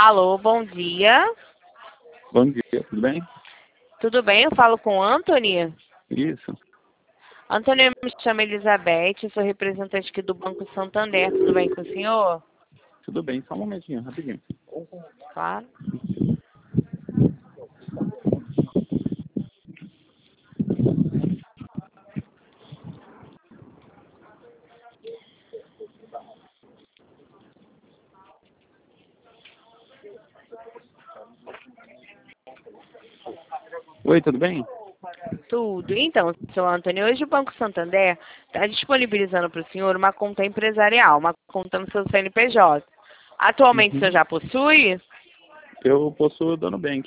Alô, bom dia. Bom dia, tudo bem? Tudo bem? Eu falo com o Anthony. Isso, Anthony, me chamo Elizabeth, eu sou representante aqui do Banco Santander. Tudo bem com o senhor? tudo bem, só um momentinho, rapidinho. Claro. Oi, tudo bem? Tudo. Então, seu Antônio, hoje o Banco Santander está disponibilizando para o senhor uma conta empresarial, uma conta no seu CNPJ. Atualmente o senhor Uhum. já possui? Eu possuo o Dono Bank.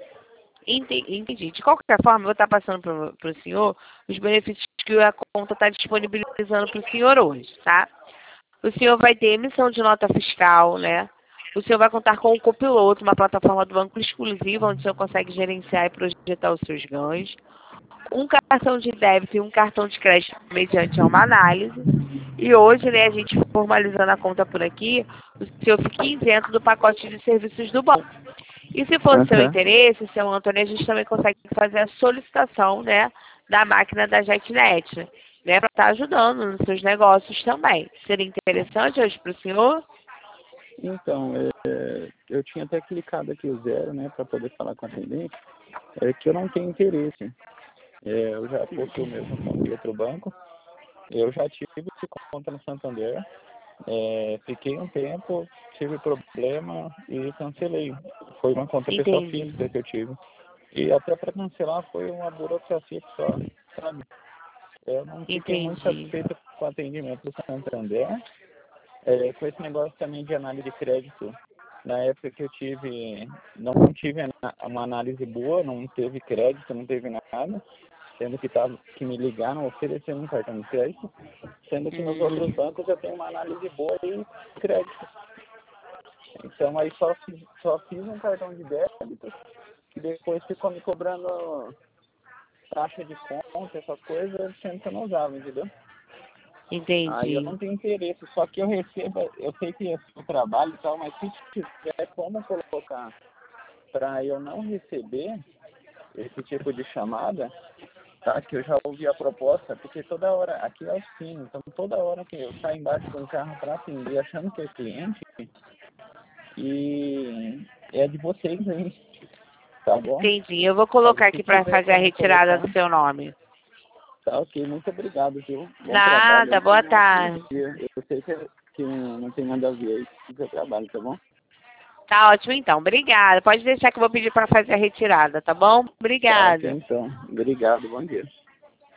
Entendi. De qualquer forma, eu vou estar passando para o senhor os benefícios que a conta está disponibilizando para o senhor hoje, tá? O senhor vai ter emissão de nota fiscal, né? O senhor vai contar com o Copiloto, uma plataforma do banco exclusiva, onde o senhor consegue gerenciar e projetar os seus ganhos. Um cartão de débito e um cartão de crédito mediante uma análise. E hoje, né, a gente formalizando a conta por aqui, o senhor fica isento do pacote de serviços do banco. E se for seu Aham. interesse, seu Antônio, a gente também consegue fazer a solicitação, né, da máquina da JetNet, né, para estar ajudando nos seus negócios também. Seria interessante hoje para o senhor? Então, eu tinha até clicado aqui o zero, né, para poder falar com a atendente, é que eu não tenho interesse. Eu já possuo mesmo conta em outro banco, eu já tive conta no Santander, fiquei um tempo, tive problema e cancelei. Foi uma conta pessoa Entendi. física que eu tive. E até para cancelar foi uma burocracia só, sabe? Eu não fiquei muito Entendi. satisfeito com o atendimento do Santander, com esse negócio também de análise de crédito. Na época que eu tive, não tive uma análise boa, não teve crédito, não teve nada, sendo que me ligaram oferecendo um cartão de crédito, sendo que nos outros bancos eu tenho uma análise boa e crédito. Então aí só fiz um cartão de débito e depois ficou me cobrando taxa de conta, essas coisas, sendo que eu não usava, entendeu? Aí eu Entendi. não tenho interesse, só que eu recebo, eu sei que é o trabalho e tal, mas se tiver como colocar para eu não receber esse tipo de chamada, tá? Que eu já ouvi a proposta, porque toda hora, aqui é assim, então toda hora que eu saio embaixo de um carro para atender, achando que é cliente, e é de vocês aí, tá bom? Entendi. Eu vou Aí colocar se aqui para tiver fazer a como retirada colocar, do seu nome. tá ok, muito obrigado, viu? Bom trabalho Nada, aí, boa tenha um ótimo tarde. dia. Eu sei que não tem nada a ver aí com o seu trabalho, tá bom? Tá ótimo então. Obrigada. Pode deixar que eu vou pedir para fazer a retirada, tá bom? Tá ok Obrigada. então. Obrigado, bom dia.